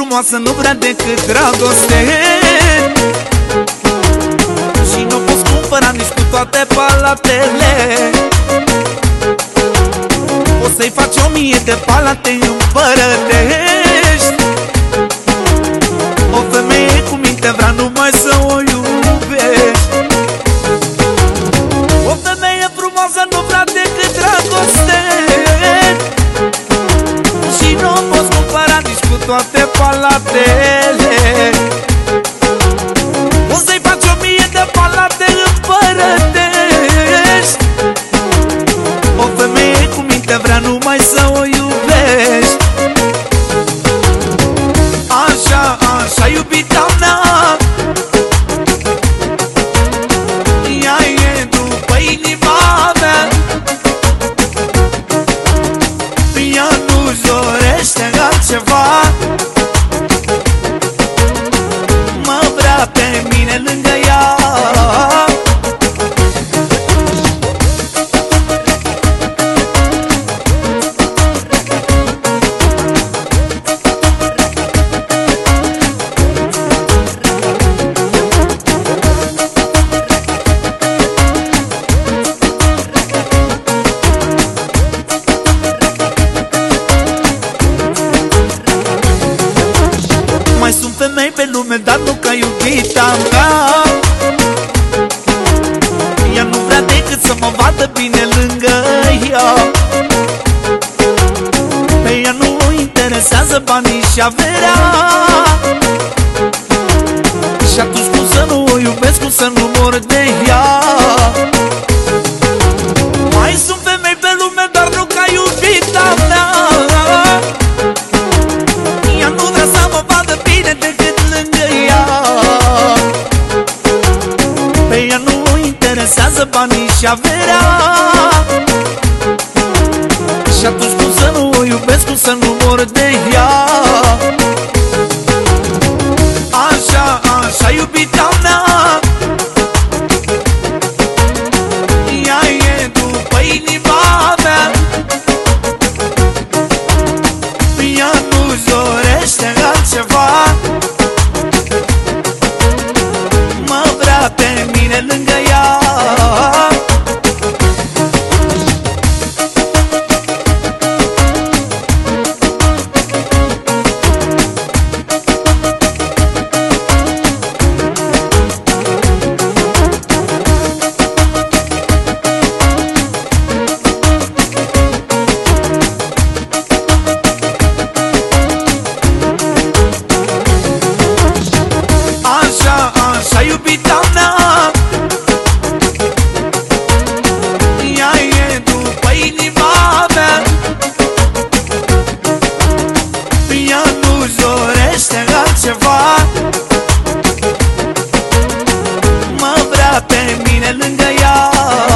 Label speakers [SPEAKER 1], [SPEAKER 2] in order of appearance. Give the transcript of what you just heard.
[SPEAKER 1] frumoasă nu vrea decât dragoste. Și nu poți cumpăra nici cu toate palatele. O să-i faci 1000 de palate împărătești. O femeie cu minte vrea numai să o iubești. O femeie frumoasă nu vrea decât dragoste. Și nu poți cumpăra nici cu toate palatele. O să-i faci 1000 de palate împărătești. O femeie cu minte vrea numai să o iubești. Așa, așa, iubita mea, ea e după inima mea. Ea nu-și dorește altceva, mă vrea pe mine lângă ea. Mai sunt femei pe lume, dar nu ca iubita mea. Ea nu vrea decât să mă vadă bine lângă ea. Pe ea nu o interesează banii și averea. Și atunci cum să nu o iubesc, cum să nu mor de ea? Mai sunt femei pe lume, dar nu ca iubita mea. Ea nu vrea să mă vadă bine decât lângă ea. Pe ea nu o interesează banii și averea. Și atunci cum să nu o iubesc, cum să nu mor de ea? Așa, așa, iubita mea, ea e după inima mea. Ea nu-și dorește altceva, mă vrea pe mine lângă ea. Așa, așa, iubita mea, ea e după inima mea. Ea nu-și dorește altceva, mă vrea pe mine lângă ea.